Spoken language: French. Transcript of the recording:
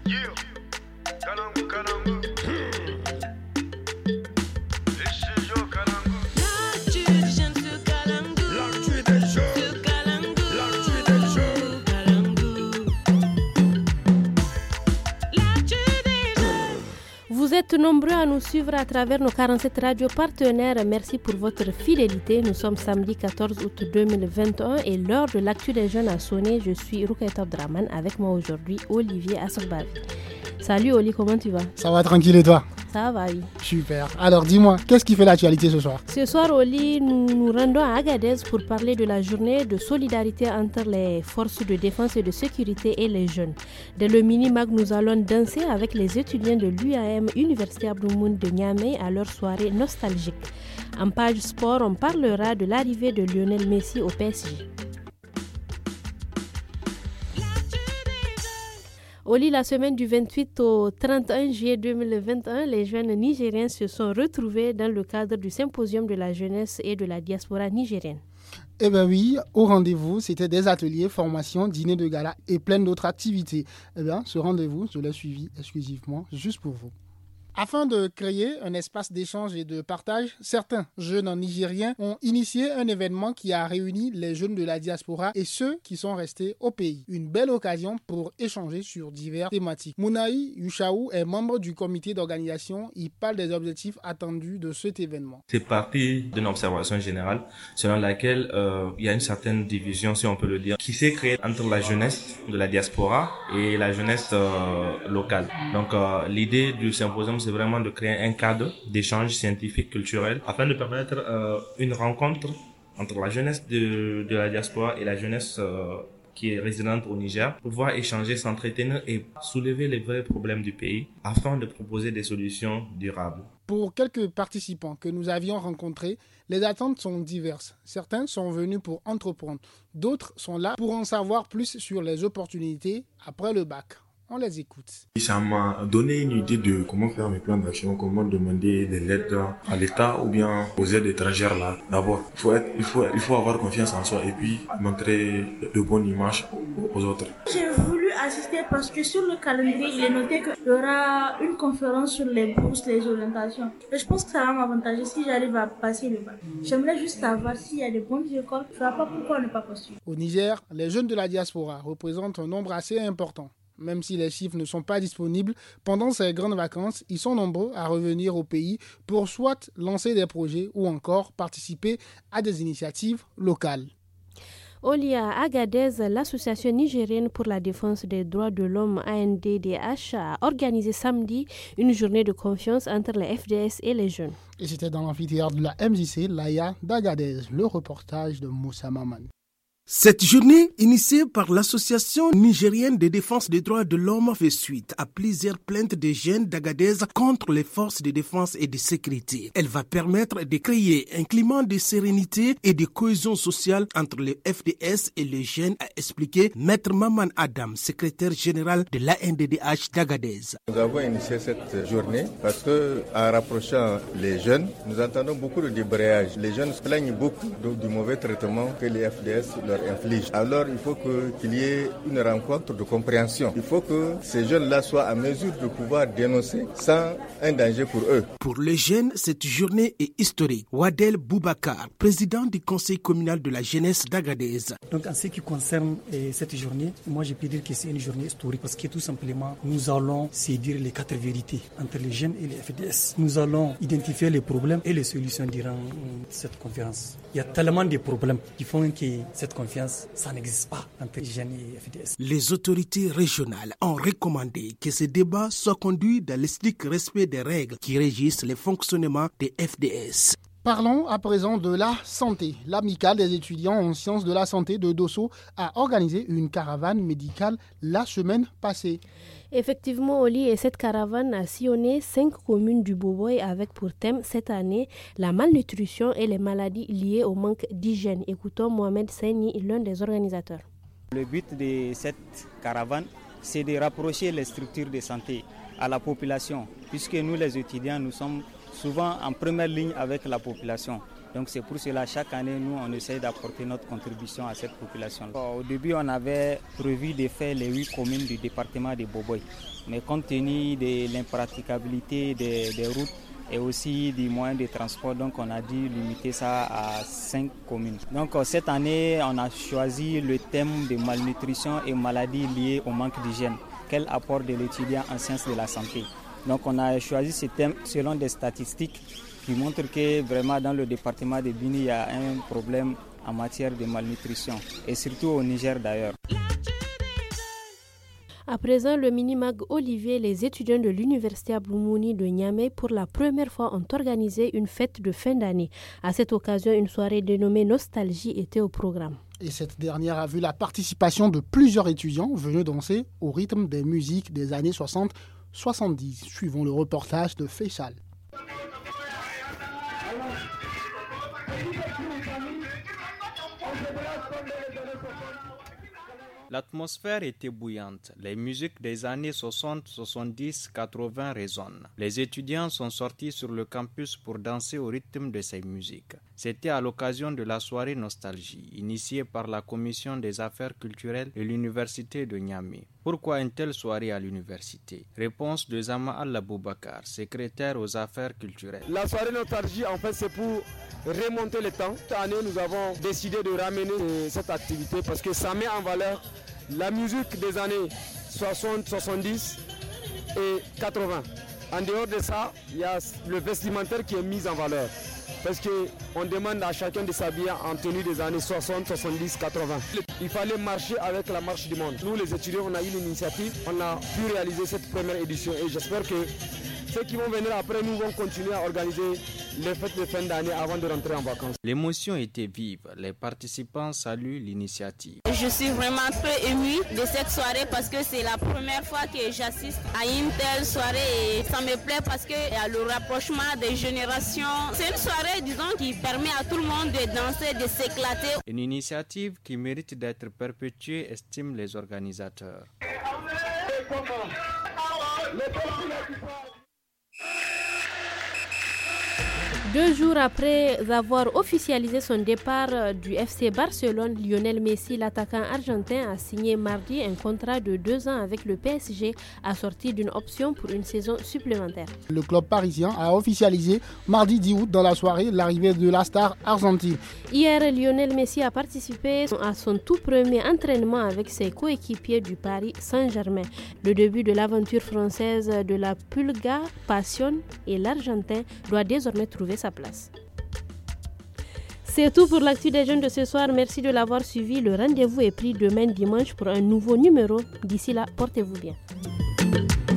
Yeah, Kalangu, Kalangu. Vous êtes nombreux à nous suivre à travers nos 47 radios partenaires. Merci pour votre fidélité. Nous sommes samedi 14 août 2021 et l'heure de l'actu des jeunes a sonné. Je suis Rukaita Abdraman, avec moi aujourd'hui Olivier Assourbavi. Salut Oli, comment tu vas? Ça va tranquille et toi? Ça va, oui. Super. Alors dis-moi, qu'est-ce qui fait l'actualité ce soir? Ce soir, Oli, nous nous rendons à Agadez pour parler de la journée de solidarité entre les forces de défense et de sécurité et les jeunes. Dans le mini-mag, nous allons danser avec les étudiants de l'UAM Université Abdoumoun de Niamey à leur soirée nostalgique. En page sport, on parlera de l'arrivée de Lionel Messi au PSG. Oli, la semaine du 28 au 31 juillet 2021, les jeunes nigériens se sont retrouvés dans le cadre du symposium de la jeunesse et de la diaspora nigérienne. Eh bien oui, au rendez-vous, c'était des ateliers, formations, dîners de gala et plein d'autres activités. Eh bien, ce rendez-vous, je l'ai suivi exclusivement juste pour vous. Afin de créer un espace d'échange et de partage, certains jeunes nigériens ont initié un événement qui a réuni les jeunes de la diaspora et ceux qui sont restés au pays. Une belle occasion pour échanger sur diverses thématiques. Mounaï Yuchaou est membre du comité d'organisation. Il parle des objectifs attendus de cet événement. C'est parti d'une observation générale selon laquelle il y a une certaine division, si on peut le dire, qui s'est créée entre la jeunesse de la diaspora et la jeunesse locale. Donc l'idée du symposium, c'est vraiment de créer un cadre d'échange scientifique, culturel, afin de permettre une rencontre entre la jeunesse de la diaspora et la jeunesse qui est résidente au Niger, pour pouvoir échanger, s'entretenir et soulever les vrais problèmes du pays, afin de proposer des solutions durables. Pour quelques participants que nous avions rencontrés, les attentes sont diverses. Certains sont venus pour entreprendre, d'autres sont là pour en savoir plus sur les opportunités après le bac. On les écoute. Ça m'a donné une idée de comment faire mes plans d'action, comment demander de l'aide à l'État ou bien aux aides étrangères là. D'abord, il faut avoir confiance en soi et puis montrer de bonnes images aux autres. J'ai voulu assister parce que sur le calendrier, il est noté qu'il y aura une conférence sur les bourses, les orientations. Et je pense que ça va m'avantager si j'arrive à passer le bac. J'aimerais juste savoir s'il y a des bonnes écoles. Je ne vois pas pourquoi ne pas postuler. Au Niger, les jeunes de la diaspora représentent un nombre assez important. Même si les chiffres ne sont pas disponibles, pendant ces grandes vacances, ils sont nombreux à revenir au pays pour soit lancer des projets ou encore participer à des initiatives locales. Olia Agadez, l'association nigérienne pour la défense des droits de l'homme ANDDH a organisé samedi une journée de confiance entre les FDS et les jeunes. Et c'était dans l'amphithéâtre de la MJC, l'AIA d'Agadez, le reportage de Moussa Maman. Cette journée, initiée par l'Association nigérienne de défense des droits de l'homme, fait suite à plusieurs plaintes des jeunes d'Agadez contre les forces de défense et de sécurité. Elle va permettre de créer un climat de sérénité et de cohésion sociale entre les FDS et les jeunes, a expliqué Maître Maman Adam, secrétaire général de l'ANDDH d'Agadez. Nous avons initié cette journée parce que, en rapprochant les jeunes, nous entendons beaucoup de débrayages. Les jeunes se plaignent beaucoup du mauvais traitement que les FDS leur inflige. Alors il faut qu'il y ait une rencontre de compréhension. Il faut que ces jeunes-là soient à mesure de pouvoir dénoncer sans un danger pour eux. Pour les jeunes, cette journée est historique. Wadel Boubacar, président du conseil communal de la jeunesse d'Agadez. Donc en ce qui concerne cette journée, moi je peux dire que c'est une journée historique parce que tout simplement nous allons se dire les 4 vérités entre les jeunes et les FDS. Nous allons identifier les problèmes et les solutions durant cette conférence. Il y a tellement de problèmes qui font que cette confiance, ça n'existe pas entre les jeunes et FDS. Les autorités régionales ont recommandé que ce débat soit conduit dans le strict respect des règles qui régissent le fonctionnement des FDS. Parlons à présent de la santé. L'amicale des étudiants en sciences de la santé de Dosso a organisé une caravane médicale la semaine passée. Effectivement, Oli, et cette caravane a sillonné 5 communes du Boboy avec pour thème cette année la malnutrition et les maladies liées au manque d'hygiène. Écoutons Mohamed Saini, l'un des organisateurs. Le but de cette caravane, c'est de rapprocher les structures de santé à la population, puisque nous les étudiants, nous sommes souvent en première ligne avec la population. Donc c'est pour cela chaque année nous on essaie d'apporter notre contribution à cette population. Au début on avait prévu de faire les 8 communes du département de Boboy, mais compte tenu de l'impraticabilité des routes et aussi des moyens de transport, donc on a dû limiter ça à 5 communes. Donc cette année on a choisi le thème de malnutrition et maladies liées au manque d'hygiène. Quel apport de l'étudiant en sciences de la santé? Donc on a choisi ce thème selon des statistiques qui montrent que vraiment dans le département de Bini il y a un problème en matière de malnutrition et surtout au Niger d'ailleurs. À présent, le mini-mag Olivier, les étudiants de l'université Abdoumouni de Niamey pour la première fois ont organisé une fête de fin d'année. À cette occasion, une soirée dénommée Nostalgie était au programme. Et cette dernière a vu la participation de plusieurs étudiants venus danser au rythme des musiques des années 60-70. Suivons le reportage de Faisal. L'atmosphère était bouillante. Les musiques des années 60, 70, 80 résonnent. Les étudiants sont sortis sur le campus pour danser au rythme de ces musiques. C'était à l'occasion de la soirée Nostalgie, initiée par la Commission des affaires culturelles de l'Université de Niamey. Pourquoi une telle soirée à l'université? Réponse de Zama Al-Aboubakar, secrétaire aux affaires culturelles. La soirée Nostalgie, en fait, c'est pour remonter le temps. Cette année, nous avons décidé de ramener cette activité parce que ça met en valeur la musique des années 60, 70 et 80. En dehors de ça, il y a le vestimentaire qui est mis en valeur. Parce qu'on demande à chacun de s'habiller en tenue des années 60, 70, 80. Il fallait marcher avec la marche du monde. Nous, les étudiants, on a eu l'initiative, on a pu réaliser cette première édition et j'espère que ceux qui vont venir après nous vont continuer à organiser les fêtes de fin d'année avant de rentrer en vacances. L'émotion était vive. Les participants saluent l'initiative. Je suis vraiment très émue de cette soirée parce que c'est la première fois que j'assiste à une telle soirée et ça me plaît parce qu'il y a le rapprochement des générations. C'est une soirée, disons, qui permet à tout le monde de danser, de s'éclater. Une initiative qui mérite d'être perpétuée, estiment les organisateurs. 2 jours après avoir officialisé son départ du FC Barcelone, Lionel Messi, l'attaquant argentin, a signé mardi un contrat de 2 ans avec le PSG, assorti d'une option pour une saison supplémentaire. Le club parisien a officialisé mardi 10 août dans la soirée l'arrivée de la star argentine. Hier, Lionel Messi a participé à son tout premier entraînement avec ses coéquipiers du Paris Saint-Germain. Le début de l'aventure française de la Pulga passionne et l'Argentin doit désormais trouver sa place. C'est tout pour l'actu des jeunes de ce soir. Merci de l'avoir suivi. Le rendez-vous est pris demain dimanche pour un nouveau numéro. D'ici là, portez-vous bien.